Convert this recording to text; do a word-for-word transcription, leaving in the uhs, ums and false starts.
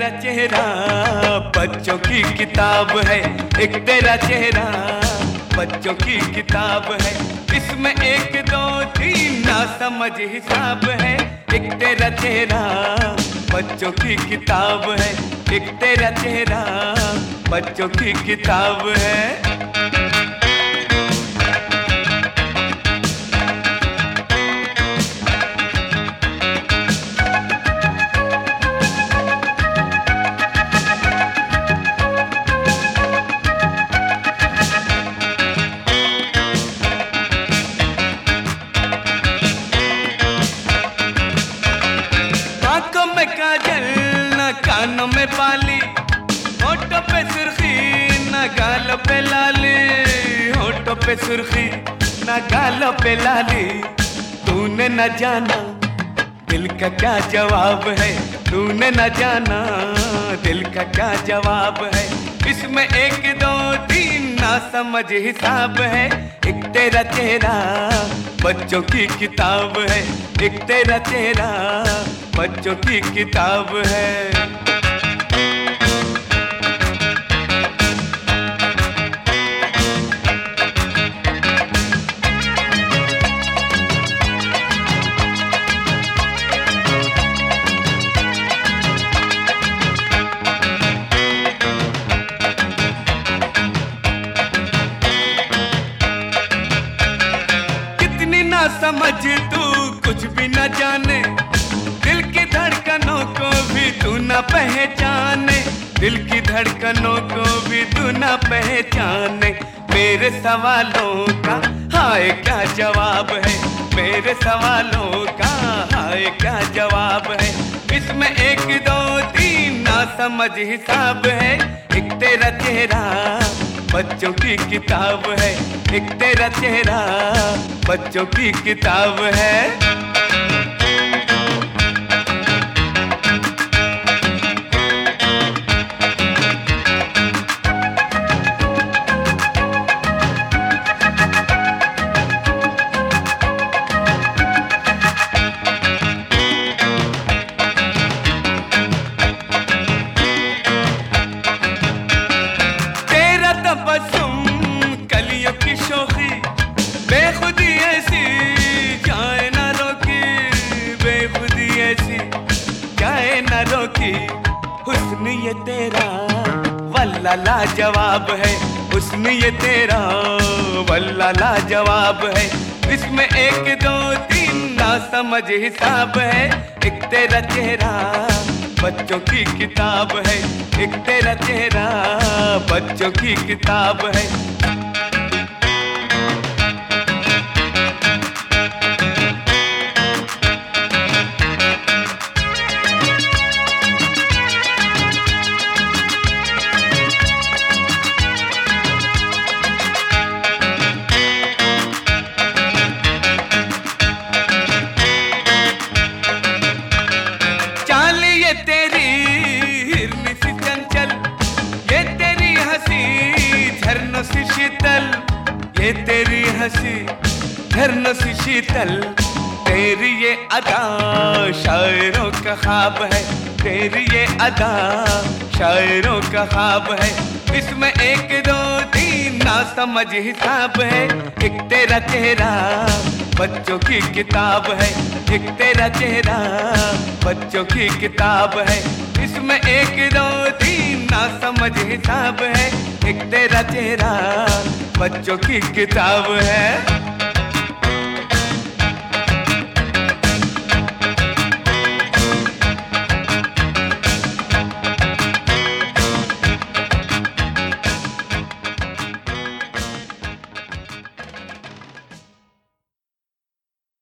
चेहरा बच्चों की किताब है, एक तेरा चेहरा बच्चों की किताब है। इसमें एक दो तीन ना समझ हिसाब है। एक तेरा चेहरा बच्चों की किताब है, एक तेरा चेहरा बच्चों की किताब है। आंखों में काजल न कानों में बाली, होठों पे सुर्खी न गालों पे लाली, होठों पे सुर्खी न गालों पे लाली। तूने न जाना दिल का क्या जवाब है, तूने न जाना दिल का क्या जवाब है। इसमें एक दो तीन ना समझ हिसाब है। एक तेरा चेहरा बच्चों की किताब है, एक तेरा चेहरा बच्चों की किताब है। कितनी ना समझ तू कुछ भी न जाने, दिल की धड़कनों को भी तू न पहचाने, दिल की धड़कनों को भी तू न पहचाने। मेरे सवालों का हाय क्या जवाब है, मेरे सवालों का हाय क्या जवाब है। इसमें एक दो तीन ना समझ हिसाब है। एक तेरा चेहरा बच्चों की किताब है, एक तेरा चेहरा बच्चों की किताब है। तबस्सुम कलियों की शोखी बेखुदी ऐसी जाए न रोकी, बेखुदी ऐसी जाए न रोकी। हुस्न ये तेरा वल्ला लाजवाब है, हुस्न ये तेरा वल्ला लाजवाब है। इसमें एक दो तीन ना समझ हिसाब है। एक तेरा चेहरा बच्चों की किताब है, एक तेरा चेहरा बच्चों की किताब है। ये तेरी हिरनी सी चंचल, ये तेरी हंसी झरनों सी शीतल, ये तेरी हंसी झरनों सी शीतल। तेरी ये अदा शायरों का ख्वाब है, तेरी ये अदा शायरों का ख्वाब है। इसमें एक दो तीन ना समझ हिसाब है। एक तेरा चेहरा बच्चों की किताब है, एक तेरा चेहरा बच्चों की किताब है। इसमें एक दो तीन ना समझ हिसाब है। एक तेरा चेहरा बच्चों की किताब है।